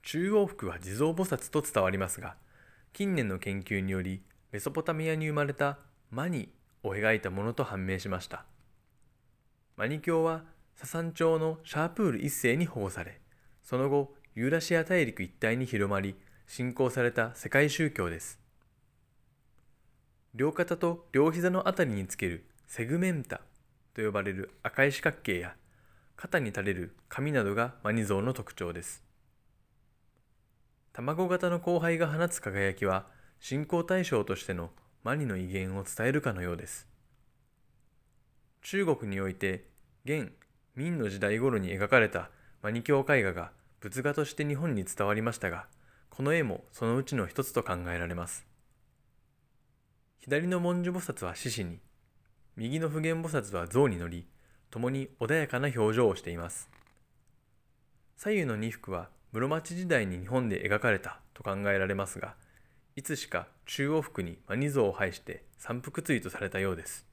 中央服は地蔵菩薩と伝わりますが、近年の研究によりメソポタミアに生まれたマニを描いたものと判明しました。マニ教はササン朝のシャープール一世に保護され、その後ユーラシア大陸一帯に広まり、信仰された世界宗教です。両肩と両膝のあたりにつけるセグメンタと呼ばれる赤い四角形や、肩に垂れる髪などがマニ像の特徴です。卵型の光背が放つ輝きは、信仰対象としてのマニの威厳を伝えるかのようです。中国において、元、明の時代頃に描かれたマニ教絵画が仏画として日本に伝わりましたが、この絵もそのうちの一つと考えられます。左の文殊菩薩は獅子に、右の普賢菩薩は象に乗り、共に穏やかな表情をしています。左右の二幅は室町時代に日本で描かれたと考えられますが、いつしか中央服にマニ像を配して三幅対とされたようです。